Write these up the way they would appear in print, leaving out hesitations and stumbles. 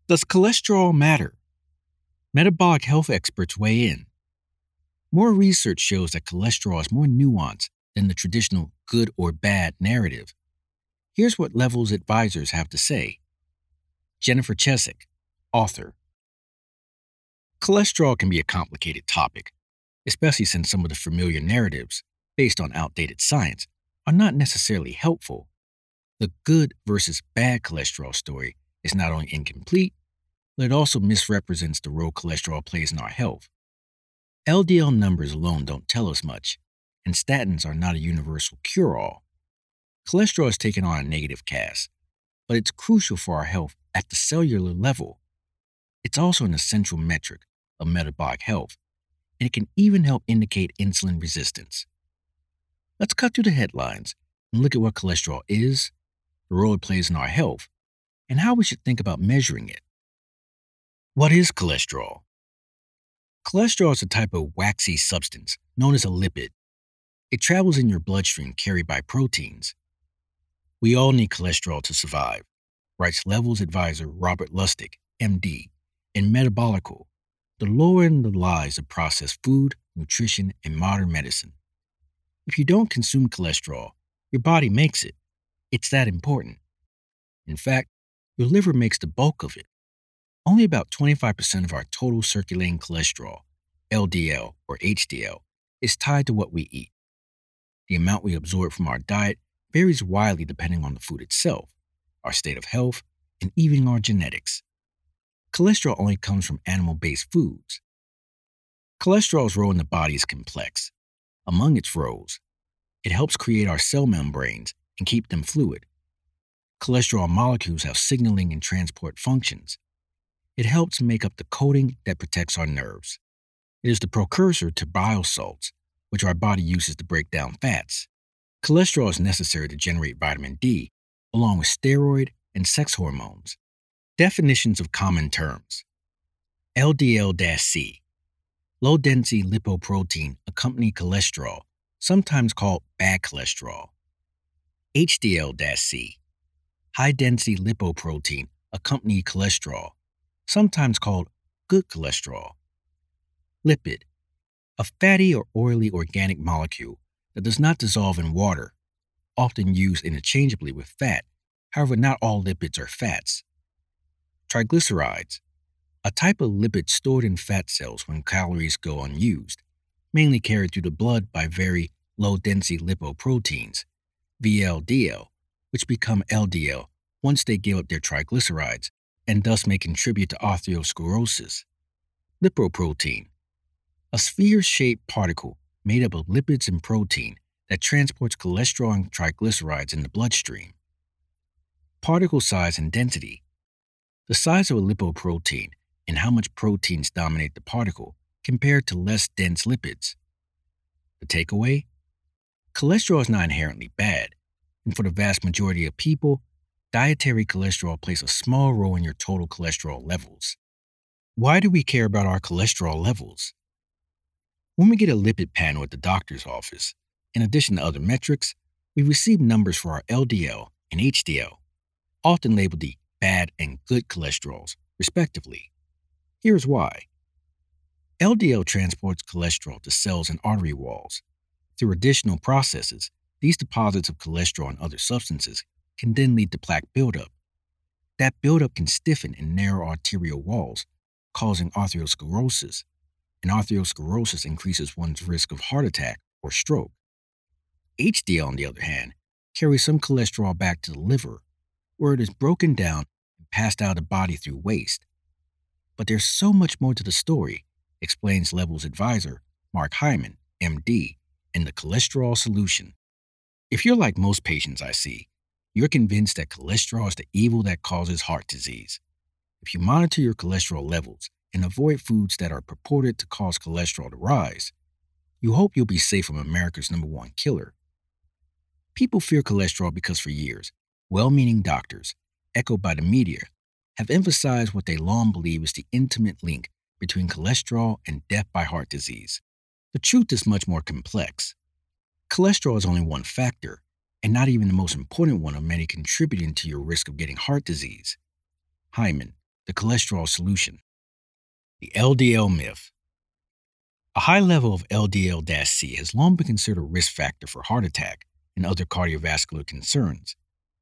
Does cholesterol matter? Metabolic health experts weigh in. More research shows that cholesterol is more nuanced than the traditional good or bad narrative. Here's what Levels advisors have to say. Jennifer Cheswick, author. Cholesterol can be a complicated topic, especially since some of the familiar narratives, based on outdated science, are not necessarily helpful. The good versus bad cholesterol story is not only incomplete, but it also misrepresents the role cholesterol plays in our health. LDL numbers alone don't tell us much, and statins are not a universal cure-all. Cholesterol has taken on a negative cast, but it's crucial for our health at the cellular level. It's also an essential metric of metabolic health, and it can even help indicate insulin resistance. Let's cut through the headlines and look at what cholesterol is, the role it plays in our health, and how we should think about measuring it. What is cholesterol? Cholesterol is a type of waxy substance known as a lipid. It travels in your bloodstream carried by proteins. We all need cholesterol to survive, writes Levels advisor Robert Lustig, MD, in Metabolical, the lore and the lies of processed food, nutrition, and modern medicine. If you don't consume cholesterol, your body makes it. It's that important. In fact, your liver makes the bulk of it. Only about 25% of our total circulating cholesterol, LDL or HDL, is tied to what we eat. The amount we absorb from our diet varies widely depending on the food itself, our state of health, and even our genetics. Cholesterol only comes from animal-based foods. Cholesterol's role in the body is complex. Among its roles, it helps create our cell membranes and keep them fluid. Cholesterol molecules have signaling and transport functions. It helps make up the coating that protects our nerves. It is the precursor to bile salts, which our body uses to break down fats. Cholesterol is necessary to generate vitamin D, along with steroid and sex hormones. Definitions of common terms. LDL-C, low-density lipoprotein accompanying cholesterol, sometimes called bad cholesterol. HDL-C, high-density lipoprotein accompanying cholesterol, sometimes called good cholesterol. Lipid, a fatty or oily organic molecule that does not dissolve in water, often used interchangeably with fat. However, not all lipids are fats. Triglycerides, a type of lipid stored in fat cells when calories go unused, mainly carried through the blood by very low-density lipoproteins, VLDL, which become LDL once they give up their triglycerides and thus may contribute to atherosclerosis. Lipoprotein, a sphere-shaped particle made up of lipids and protein that transports cholesterol and triglycerides in the bloodstream. Particle size and density, the size of a lipoprotein and how much proteins dominate the particle compared to less dense lipids. The takeaway? Cholesterol is not inherently bad, and for the vast majority of people, dietary cholesterol plays a small role in your total cholesterol levels. Why do we care about our cholesterol levels? When we get a lipid panel at the doctor's office, in addition to other metrics, we receive numbers for our LDL and HDL, often labeled the bad and good cholesterols, respectively. Here's why. LDL transports cholesterol to cells and artery walls. Through additional processes, these deposits of cholesterol and other substances can then lead to plaque buildup. That buildup can stiffen and narrow arterial walls, causing atherosclerosis, and atherosclerosis increases one's risk of heart attack or stroke. HDL, on the other hand, carries some cholesterol back to the liver, where it is broken down and passed out of the body through waste. But there's so much more to the story, explains Levels advisor Mark Hyman, MD, in The Cholesterol Solution. If you're like most patients I see, you're convinced that cholesterol is the evil that causes heart disease. If you monitor your cholesterol levels and avoid foods that are purported to cause cholesterol to rise, you hope you'll be safe from America's #1 killer. People fear cholesterol because for years, well-meaning doctors, echoed by the media, have emphasized what they long believe is the intimate link between cholesterol and death by heart disease. The truth is much more complex. Cholesterol is only one factor, and not even the most important one of many contributing to your risk of getting heart disease. Hyman, the cholesterol solution. The LDL myth. A high level of LDL-C has long been considered a risk factor for heart attack and other cardiovascular concerns.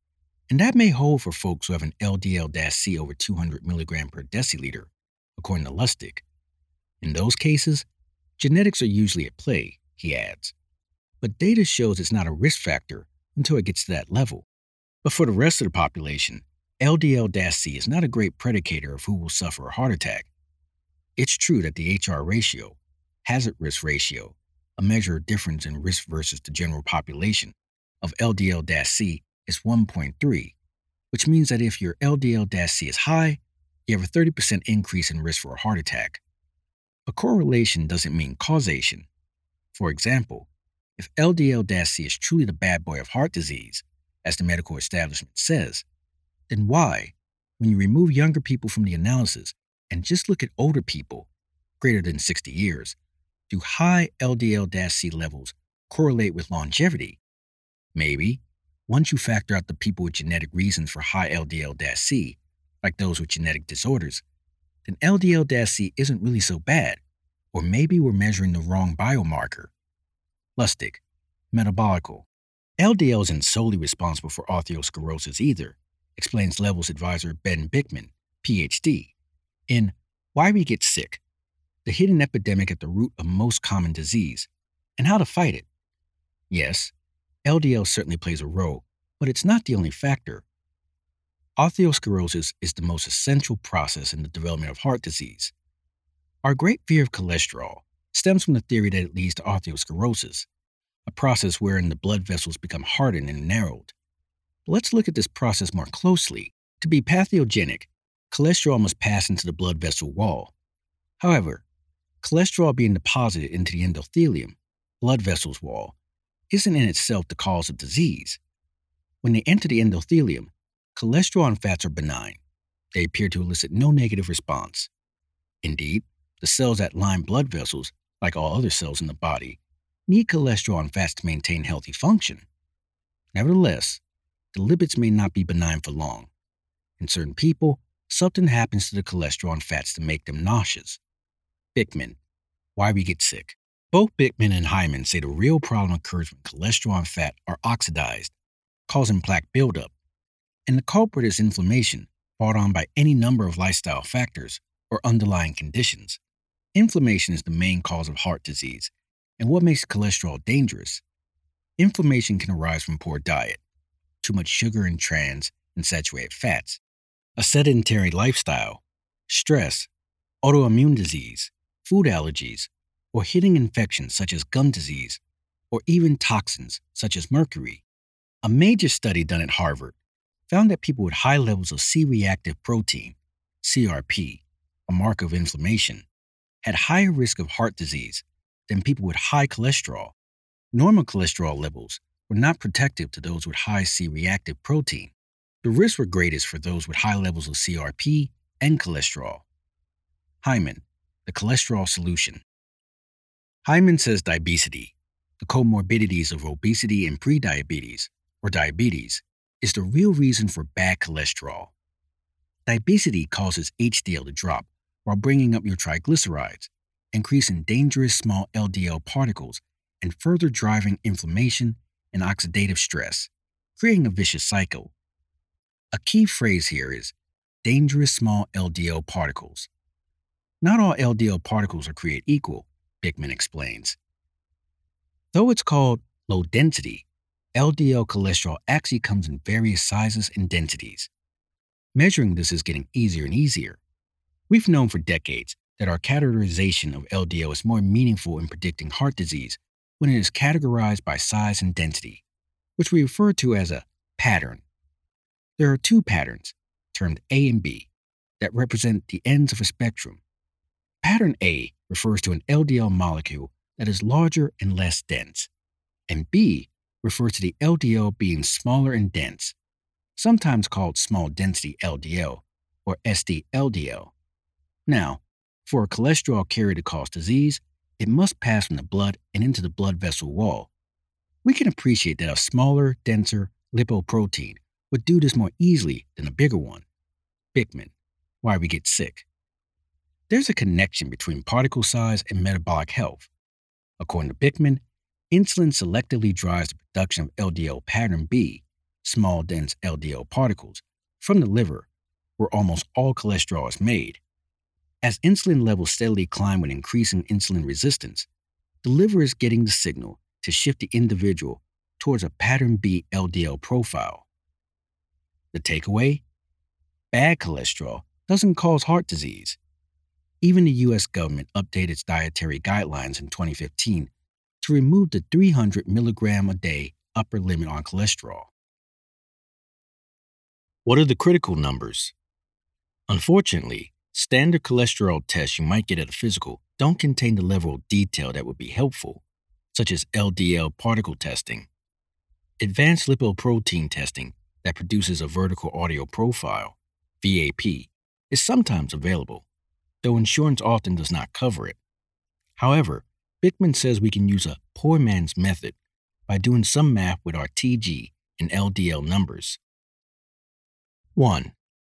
And that may hold for folks who have an LDL-C over 200 milligram per deciliter, according to Lustig. In those cases, genetics are usually at play, he adds. But data shows it's not a risk factor until it gets to that level. But for the rest of the population, LDL-C is not a great predicator of who will suffer a heart attack. It's true that the HR ratio, hazard risk ratio, a measure of difference in risk versus the general population, of LDL-C is 1.3, which means that if your LDL-C is high, you have a 30% increase in risk for a heart attack. A correlation doesn't mean causation. For example, if LDL-C is truly the bad boy of heart disease, as the medical establishment says, then why, when you remove younger people from the analysis and just look at older people, greater than 60 years, do high LDL-C levels correlate with longevity? Maybe, once you factor out the people with genetic reasons for high LDL-C, like those with genetic disorders, then LDL-C isn't really so bad, or maybe we're measuring the wrong biomarker. Lustig, metabolical. LDL isn't solely responsible for atherosclerosis either, explains Levels advisor Ben Bikman, PhD, in Why We Get Sick, the hidden epidemic at the root of most common disease, and how to fight it. Yes, LDL certainly plays a role, but it's not the only factor. Atherosclerosis is the most essential process in the development of heart disease. Our great fear of cholesterol stems from the theory that it leads to atherosclerosis, a process wherein the blood vessels become hardened and narrowed. But let's look at this process more closely. To be pathogenic, cholesterol must pass into the blood vessel wall. However, cholesterol being deposited into the endothelium, blood vessels wall, isn't in itself the cause of disease. When they enter the endothelium, cholesterol and fats are benign. They appear to elicit no negative response. Indeed, the cells that line blood vessels, like all other cells in the body, need cholesterol and fats to maintain healthy function. Nevertheless, the lipids may not be benign for long. In certain people, something happens to the cholesterol and fats to make them nauseous. Bikman, Why We Get Sick. Both Bikman and Hyman say the real problem occurs when cholesterol and fat are oxidized, causing plaque buildup, and the culprit is inflammation brought on by any number of lifestyle factors or underlying conditions. Inflammation is the main cause of heart disease, and what makes cholesterol dangerous. Inflammation can arise from poor diet, too much sugar and trans and saturated fats, a sedentary lifestyle, stress, autoimmune disease, food allergies, or hidden infections such as gum disease, or even toxins such as mercury. A major study done at Harvard found that people with high levels of C-reactive protein, CRP, a marker of inflammation, had higher risk of heart disease than people with high cholesterol. Normal cholesterol levels were not protective to those with high C-reactive protein. The risks were greatest for those with high levels of CRP and cholesterol. Hyman, the cholesterol solution. Hyman says diabesity, the comorbidities of obesity and prediabetes, or diabetes, is the real reason for bad cholesterol. Diabesity causes HDL to drop while bringing up your triglycerides, increasing dangerous small LDL particles and further driving inflammation and oxidative stress, creating a vicious cycle. A key phrase here is dangerous small LDL particles. Not all LDL particles are created equal, Bikman explains. Though it's called low density, LDL cholesterol actually comes in various sizes and densities. Measuring this is getting easier and easier. We've known for decades that our categorization of LDL is more meaningful in predicting heart disease when it is categorized by size and density, which we refer to as a pattern. There are two patterns, termed A and B, that represent the ends of a spectrum. Pattern A refers to an LDL molecule that is larger and less dense, and B refers to the LDL being smaller and dense, sometimes called small density LDL or SD-LDL. Now, for a cholesterol carrier to cause disease, it must pass from the blood and into the blood vessel wall. We can appreciate that a smaller, denser lipoprotein would do this more easily than a bigger one. Bikman, Why we get sick. There's a connection between particle size and metabolic health. According to Bickman, insulin selectively drives the production of LDL pattern B, small dense LDL particles, from the liver, where almost all cholesterol is made. As insulin levels steadily climb with increasing insulin resistance, the liver is getting the signal to shift the individual towards a pattern B LDL profile. The takeaway? Bad cholesterol doesn't cause heart disease. Even the US government updated its dietary guidelines in 2015 to remove the 300 milligram a day upper limit on cholesterol. What are the critical numbers? Unfortunately, standard cholesterol tests you might get at a physical don't contain the level of detail that would be helpful, such as LDL particle testing. Advanced lipoprotein testing that produces a vertical audio profile, VAP, is sometimes available, though insurance often does not cover it. However, Bickman says we can use a poor man's method by doing some math with our TG and LDL numbers. 1.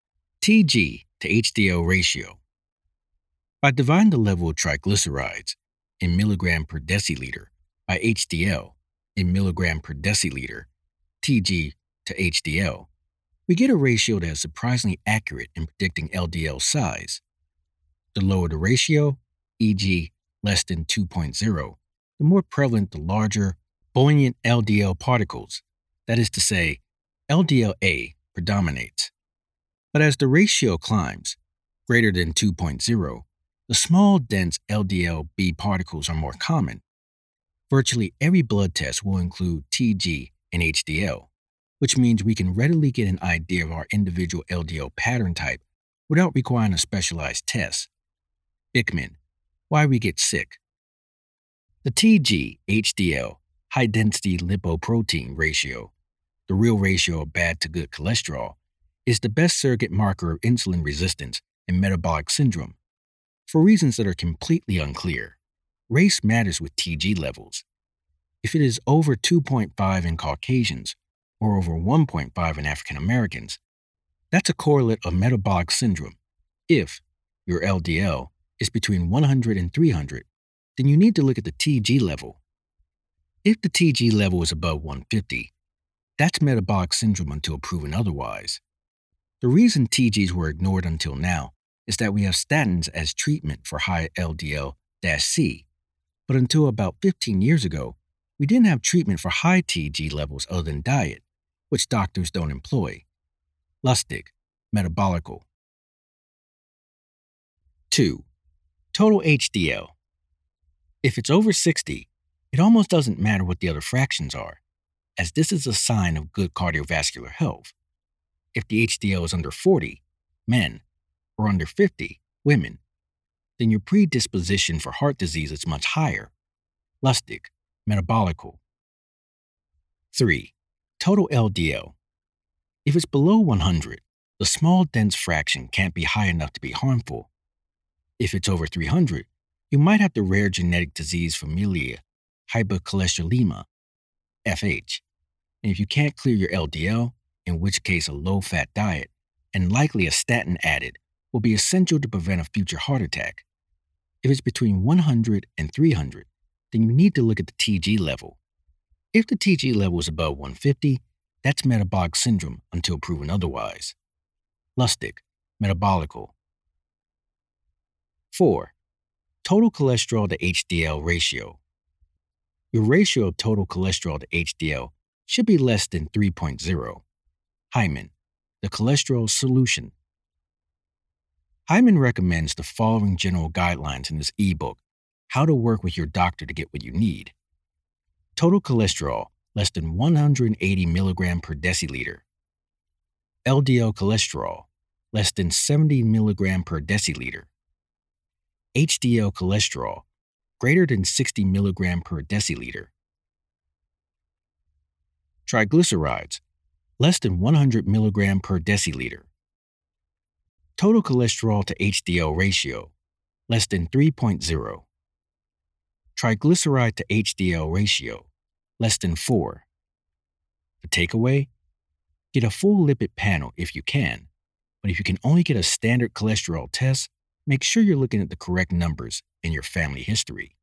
TG to HDL ratio. By dividing the level of triglycerides in milligram per deciliter by HDL in milligram per deciliter, TG to HDL, we get a ratio that is surprisingly accurate in predicting LDL size. The lower the ratio, e.g., less than 2.0, the more prevalent the larger, buoyant LDL particles, that is to say, LDL-A predominates. But as the ratio climbs, greater than 2.0, the small, dense LDL-B particles are more common. Virtually every blood test will include TG and HDL, which means we can readily get an idea of our individual LDL pattern type without requiring a specialized test. Bickman, why we get sick. The TG-HDL high-density lipoprotein ratio, the real ratio of bad to good cholesterol, is the best surrogate marker of insulin resistance and metabolic syndrome. For reasons that are completely unclear, race matters with TG levels. If it is over 2.5 in Caucasians or over 1.5 in African Americans, that's a correlate of metabolic syndrome. If your LDL is between 100 and 300, then you need to look at the TG level. If the TG level is above 150, that's metabolic syndrome until proven otherwise. The reason TGs were ignored until now is that we have statins as treatment for high LDL-C, but until about 15 years ago, we didn't have treatment for high TG levels other than diet, which doctors don't employ. Lustig, metabolical. 2. Total HDL. If it's over 60, it almost doesn't matter what the other fractions are, as this is a sign of good cardiovascular health. If the HDL is under 40, men, or under 50, women, then your predisposition for heart disease is much higher. Lustig, metabolical. 3. Total LDL. If it's below 100, the small dense fraction can't be high enough to be harmful. If it's over 300, you might have the rare genetic disease familial hypercholesterolemia, FH. And if you can't clear your LDL, in which case a low-fat diet, and likely a statin added, will be essential to prevent a future heart attack. If it's between 100 and 300, then you need to look at the TG level. If the TG level is above 150, that's metabolic syndrome until proven otherwise. Lustig, metabolical. 4. Total cholesterol to HDL ratio. Your ratio of total cholesterol to HDL should be less than 3.0. Hyman, the cholesterol solution. Hyman recommends the following general guidelines in this ebook, How to Work with Your Doctor to Get What You Need. Total cholesterol less than 180 milligram per deciliter. LDL cholesterol less than 70 milligram per deciliter. HDL cholesterol greater than 60 milligram per deciliter. Triglycerides less than 100 milligram per deciliter. Total cholesterol to HDL ratio less than 3.0. Triglyceride to HDL ratio less than 4. The takeaway? Get a full lipid panel if you can, But if you can only get a standard cholesterol test, make sure you're looking at the correct numbers in your family history.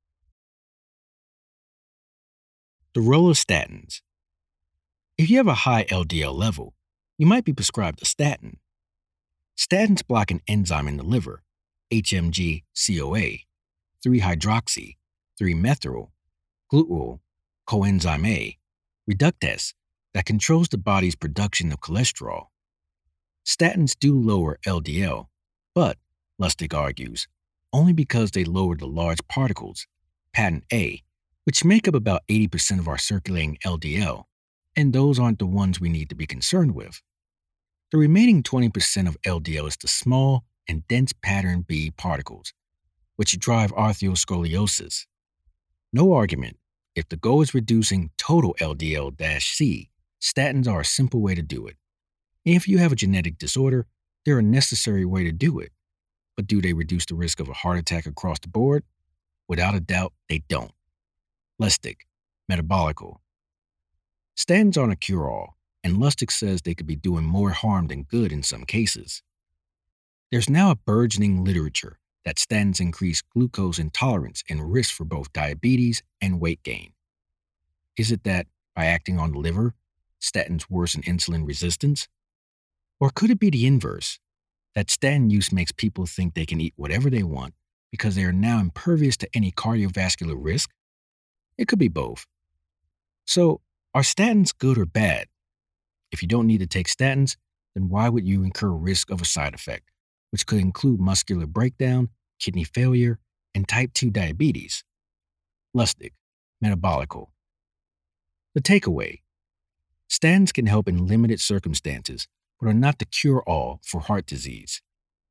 The role of statins. If you have a high LDL level, you might be prescribed a statin. Statins block an enzyme in the liver, HMG-CoA, 3-hydroxy, 3-methyl, glutyl, coenzyme A, reductase, that controls the body's production of cholesterol. Statins do lower LDL, but, Lustig argues, only because they lower the large particles, patent A, which make up about 80% of our circulating LDL, and those aren't the ones we need to be concerned with. The remaining 20% of LDL is the small and dense pattern B particles, which drive arteriosclerosis. No argument. If the goal is reducing total LDL-C, statins are a simple way to do it. If you have a genetic disorder, they're a necessary way to do it. But do they reduce the risk of a heart attack across the board? Without a doubt, they don't. Lustig, metabolical. Statins aren't a cure-all, and Lustig says they could be doing more harm than good in some cases. There's now a burgeoning literature that statins increase glucose intolerance and risk for both diabetes and weight gain. Is it that, by acting on the liver, statins worsen insulin resistance? Or could it be the inverse, that statin use makes people think they can eat whatever they want because they are now impervious to any cardiovascular risk? It could be both. So, are statins good or bad? If you don't need to take statins, then why would you incur risk of a side effect, which could include muscular breakdown, kidney failure, and type 2 diabetes? Lustig, metabolical. The takeaway: statins can help in limited circumstances, but are not the cure-all for heart disease.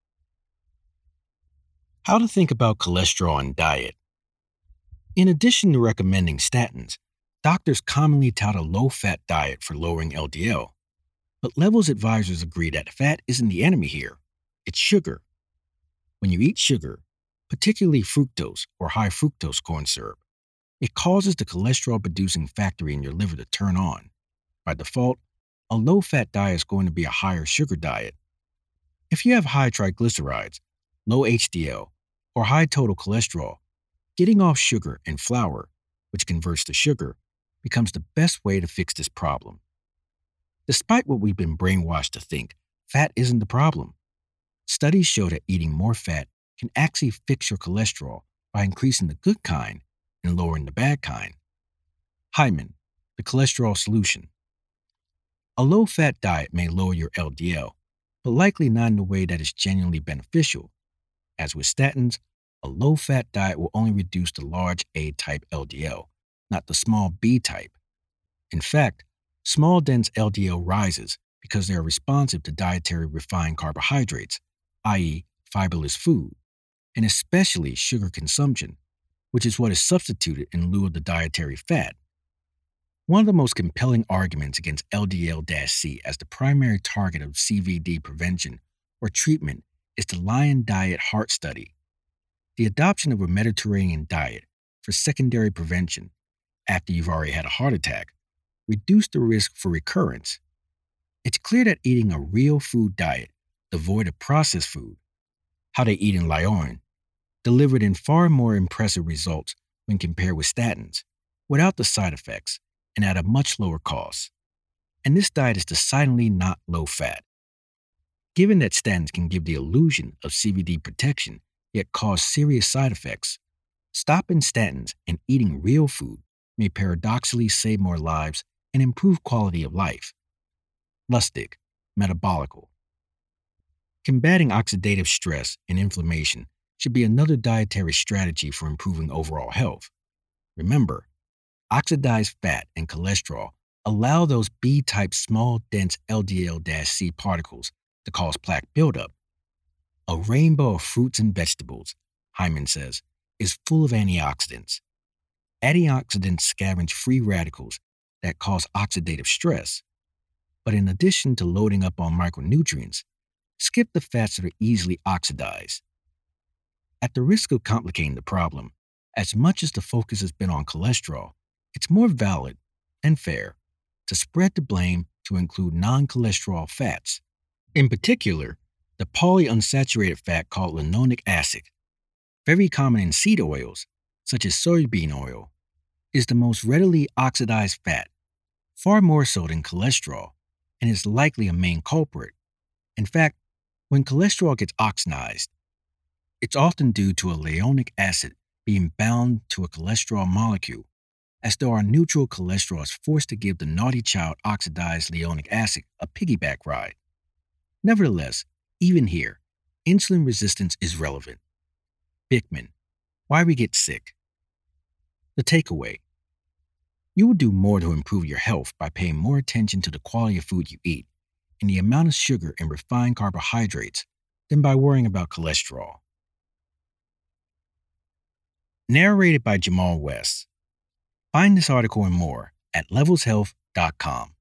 How to think about cholesterol and diet. In addition to recommending statins, doctors commonly tout a low-fat diet for lowering LDL. But Levels advisors agree that fat isn't the enemy here. It's sugar. When you eat sugar, particularly fructose or high fructose corn syrup, it causes the cholesterol-producing factory in your liver to turn on. By default, a low-fat diet is going to be a higher sugar diet. If you have high triglycerides, low HDL, or high total cholesterol, getting off sugar and flour, which converts to sugar, becomes the best way to fix this problem. Despite what we've been brainwashed to think, fat isn't the problem. Studies show that eating more fat can actually fix your cholesterol by increasing the good kind and lowering the bad kind. Hyman, the cholesterol solution. A low-fat diet may lower your LDL, but likely not in a way that is genuinely beneficial. As with statins, a low-fat diet will only reduce the large A-type LDL, not the small B-type. In fact, small dense LDL rises because they are responsive to dietary refined carbohydrates, i.e., fiberless food, and especially sugar consumption, which is what is substituted in lieu of the dietary fat. One of the most compelling arguments against LDL-C as the primary target of CVD prevention or treatment is the Lion Diet Heart Study. The adoption of a Mediterranean diet for secondary prevention after you've already had a heart attack reduced the risk for recurrence. It's clear that eating a real food diet, devoid of processed food, how they eat in Lyon, delivered in far more impressive results when compared with statins, without the side effects, and at a much lower cost. And this diet is decidedly not low-fat. Given that statins can give the illusion of CVD protection, yet cause serious side effects, stopping statins and eating real food may paradoxically save more lives and improve quality of life. Lustig, metabolical. Combating oxidative stress and inflammation should be another dietary strategy for improving overall health. Remember, oxidized fat and cholesterol allow those B-type small, dense LDL-C particles to cause plaque buildup. A rainbow of fruits and vegetables, Hyman says, is full of antioxidants. Antioxidants scavenge free radicals that cause oxidative stress. But in addition to loading up on micronutrients, skip the fats that are easily oxidized. At the risk of complicating the problem, as much as the focus has been on cholesterol, it's more valid and fair to spread the blame to include non-cholesterol fats. In particular, The polyunsaturated fat called linoleic acid, very common in seed oils, such as soybean oil, is the most readily oxidized fat, far more so than cholesterol, and is likely a main culprit. In fact, when cholesterol gets oxidized, it's often due to a linoleic acid being bound to a cholesterol molecule, as though our neutral cholesterol is forced to give the naughty child oxidized linoleic acid a piggyback ride. Nevertheless, even here, insulin resistance is relevant. Bickman, why we get sick. The takeaway: you will do more to improve your health by paying more attention to the quality of food you eat and the amount of sugar and refined carbohydrates than by worrying about cholesterol. Narrated by Jamal West. Find this article and more at levelshealth.com.